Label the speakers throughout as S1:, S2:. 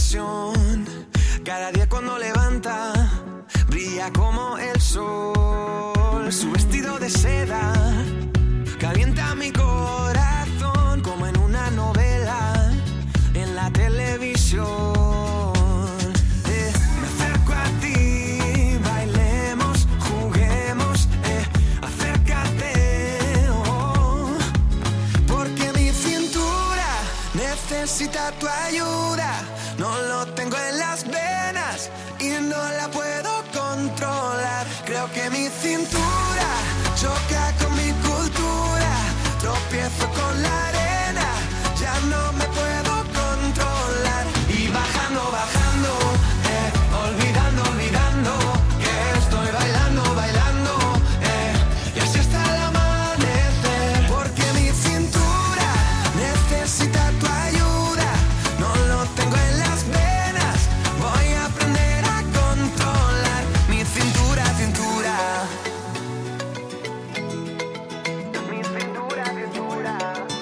S1: pasión. Cada día cuando levanta, brilla como el sol. Su vestido de seda calienta mi corazón como en una novela en la televisión. Me acerco a ti, bailemos, juguemos, acércate, oh, porque mi cintura necesita tu ayuda. No lo tengo en las venas y no la puedo controlar. Creo que mi cintura choca con mi cultura. Tropiezo con la arena, ya no me puedo controlar. Y bajando, bajando, olvidando, olvidando que estoy bailando, bailando, y así hasta el amanecer. Porque mi cintura necesita tu ayuda. No lo tengo en las venas, voy a aprender a controlar mi cintura, cintura. Mi cintura, cintura.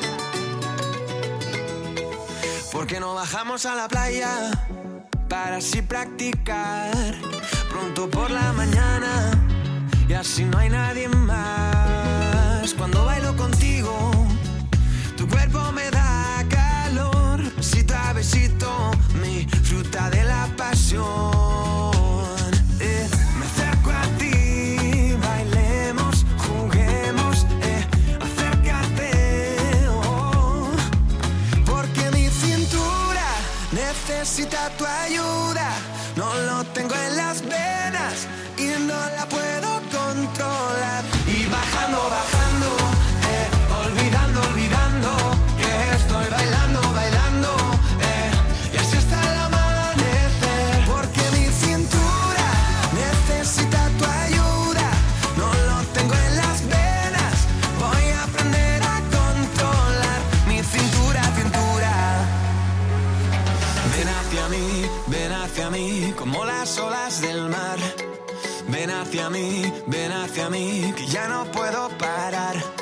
S1: ¿Por qué no bajamos a la playa para así practicar pronto por la mañana y así no hay nadie más? Cuando bailo contigo, tu cuerpo me da calor, besito a besito, mi fruta de la pasión. Me acerco a ti, bailemos, juguemos, acércate, oh, porque mi cintura necesita tu ayuda. No lo tengo en las venas y no la puedo controlar. Y bajando, bajando, olvidando, olvidando que estoy bailando, bailando, y así hasta el amanecer. Porque mi cintura necesita tu ayuda. No lo tengo en las venas, voy a aprender a controlar mi cintura, cintura. Ven hacia mí, como las olas del mar. Ven hacia mí, que ya no puedo parar.